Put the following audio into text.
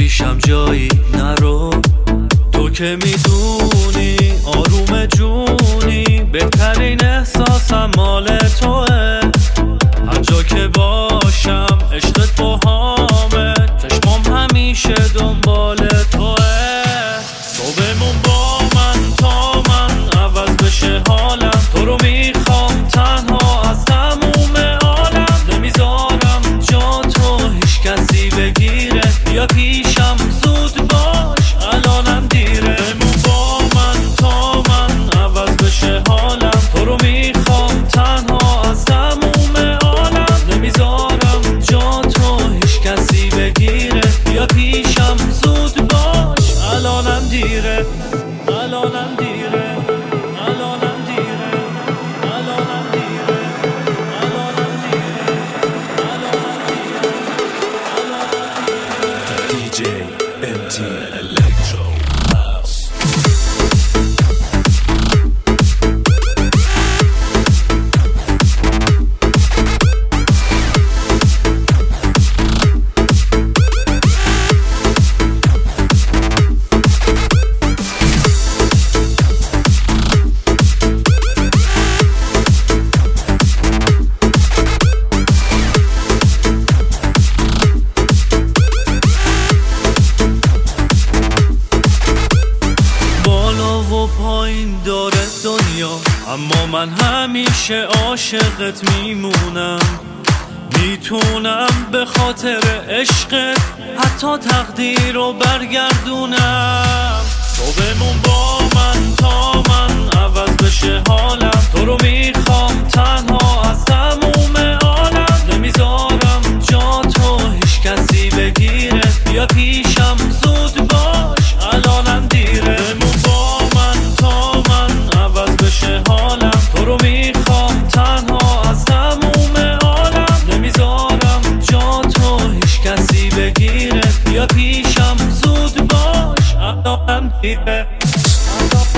پیشم جایی نرو، تو که میدونی آروم جونی، بهترین احساسم مال توه. هر جا که باشم عشقت با همه، چشمام همیشه دنبال توه. تو بمون با من تا من عوض بشه حالم، تو رو میخوام تنها از تموم عالم. نمیذارم جا تو هیچ کسی بگیره، بیا پیشم زود باش الانم دیره. بمون با من تا من عوض بشه حالم، تو رو میخوام تنها از تموم عالم. نمیذارم جا تو هیچ کسی بگیره، بیا پیشم زود باش الانم دیره، الانم دیره، الانم دیره، الانم دیره، الانم دیره، الانم دیره. DJ MT Electro House. پایین داره دنیا، اما من همیشه عاشقت میمونم. میتونم به خاطر عشقت حتی تقدیر رو برگردونم. تو بمون با من تا من عوض بشه حالم، تو رو میخوام تنها از تموم عالم. نمیذارم جا تو هیچ کسی بگیره، بیا پیشم زود باش الانم دیره. بمون با من تا من عوض بشه حالم، تو رو میخوام تنها از تموم عالم. نمیذارم جا تو هیچ کسی بگیره، بیا پیشم زود باش الانم دیره.